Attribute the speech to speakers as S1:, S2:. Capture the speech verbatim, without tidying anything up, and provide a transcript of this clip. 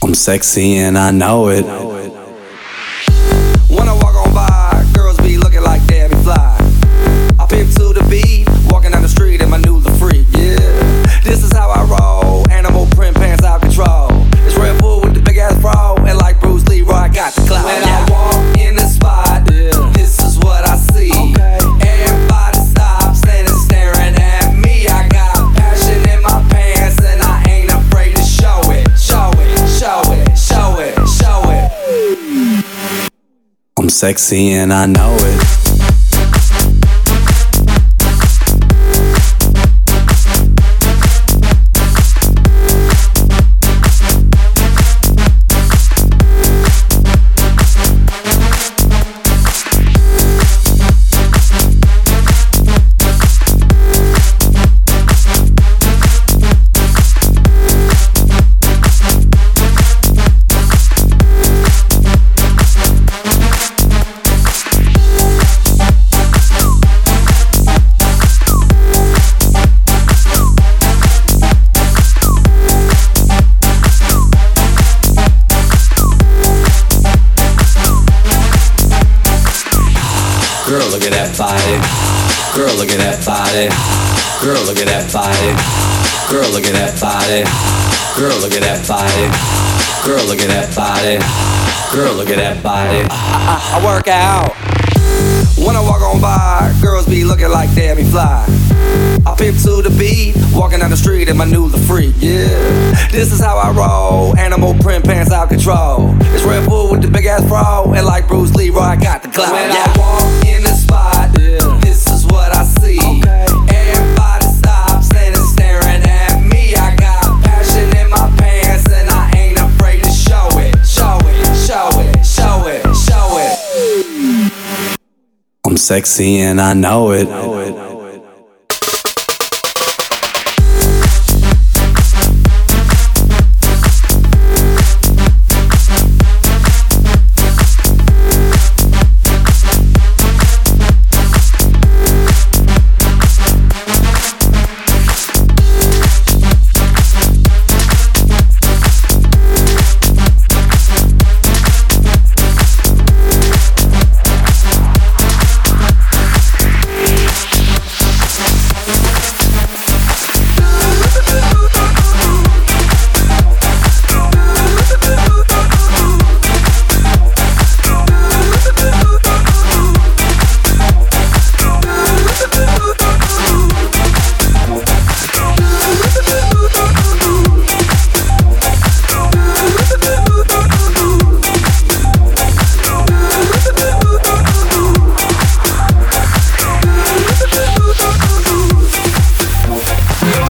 S1: I'm sexy and I know it.
S2: When I walk on by, girls be looking like Debbie Fly. I pimp to the beat, walking down the street in my new the freak, yeah. This is how I roll, animal print pants out control. It's Red Bull with the big ass fro, and like Bruce Lee, I got the clout. When I walk in the spot, yeah, this is what I see. Okay. Everybody stops and is staring at me. I got passion in my pants and I ain't afraid to show it. Show it, show it, show it, show it.
S1: I'm sexy and I know it. Girl, look at that body. Girl, look at that body. Girl, look at that body. Girl, look at that body. Girl, look at that body. Girl, look at that body. Girl, look at that body.
S2: I, I, I work out. When I walk on by, girls be looking like Debbie Fly. I pimp to the beat, walking down the street in my new the freak, yeah. This is how I roll, animal print pants out control. It's Red Bull with the big ass fro, and like Bruce Lee, I got the clout. When yeah. I walk in the spot, yeah, this is what I see. Okay. Everybody stops and is staring at me. I got passion in my pants and I ain't afraid to show it. Show it, show it, show it, show it.
S1: I'm sexy and I know it.